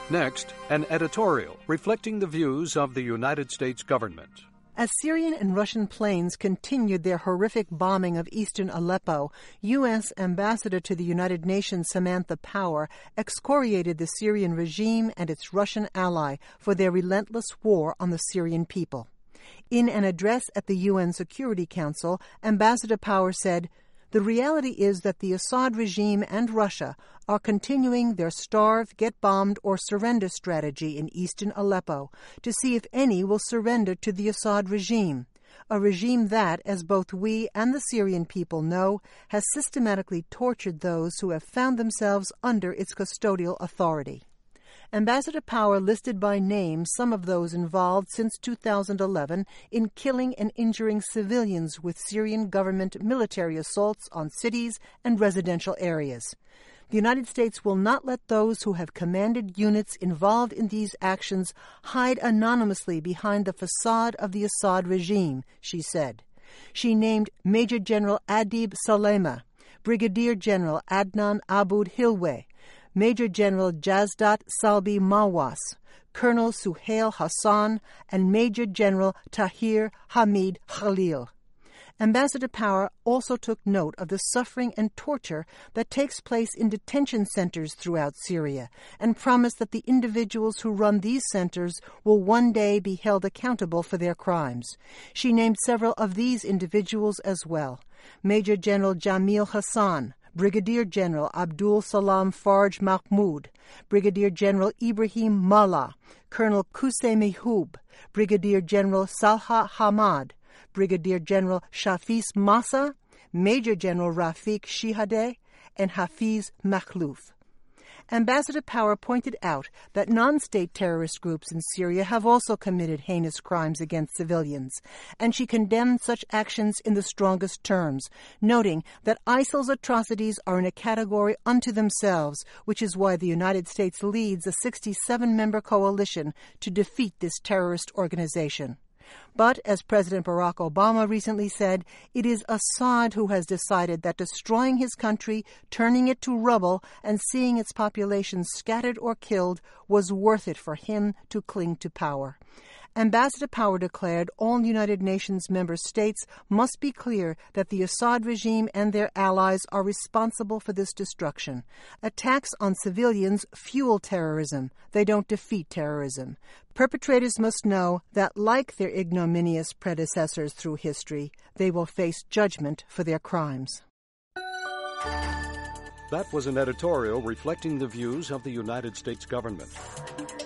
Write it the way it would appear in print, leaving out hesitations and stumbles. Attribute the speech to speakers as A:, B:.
A: Next, an editorial reflecting the views of the United States government.
B: As Syrian and Russian planes continued their horrific bombing of eastern Aleppo, U.S. Ambassador to the United Nations Samantha Power excoriated the Syrian regime and its Russian ally for their relentless war on the Syrian people. In an address at the UN Security Council, Ambassador Power said, "The reality is that the Assad regime and Russia are continuing their starve, get bombed, or surrender strategy in eastern Aleppo to see if any will surrender to the Assad regime, a regime that, as both we and the Syrian people know, has systematically tortured those who have found themselves under its custodial authority." Ambassador Power listed by name some of those involved since 2011 in killing and injuring civilians with Syrian government military assaults on cities and residential areas. The United States will not let those who have commanded units involved in these actions hide anonymously behind the facade of the Assad regime, she said. She named Major General Adib Salema, Brigadier General Adnan Aboud Hilwe, Major General Jazdat Salbi Mawas, Colonel Suhail Hassan, and Major General Tahir Hamid Khalil. Ambassador Power also took note of the suffering and torture that takes place in detention centers throughout Syria and promised that the individuals who run these centers will one day be held accountable for their crimes. She named several of these individuals as well: Major General Jamil Hassan, Brigadier General Abdul Salam Farj Mahmoud, Brigadier General Ibrahim Mallah, Colonel Qusay Mehub, Brigadier General Salha Hamad, Brigadier General Shafis Massa, Major General Rafiq Shihadeh, and Hafiz Makhlouf. Ambassador Power pointed out that non-state terrorist groups in Syria have also committed heinous crimes against civilians, and she condemned such actions in the strongest terms, noting that ISIL's atrocities are in a category unto themselves, which is why the United States leads a 67-member coalition to defeat this terrorist organization. But, as President Barack Obama recently said, it is Assad who has decided that destroying his country, turning it to rubble, and seeing its population scattered or killed was worth it for him to cling to power. Ambassador Power declared all United Nations member states must be clear that the Assad regime and their allies are responsible for this destruction. Attacks on civilians fuel terrorism. They don't defeat terrorism. Perpetrators must know that, like their ignominious predecessors through history, they will face judgment for their crimes.
A: That was an editorial reflecting the views of the United States government.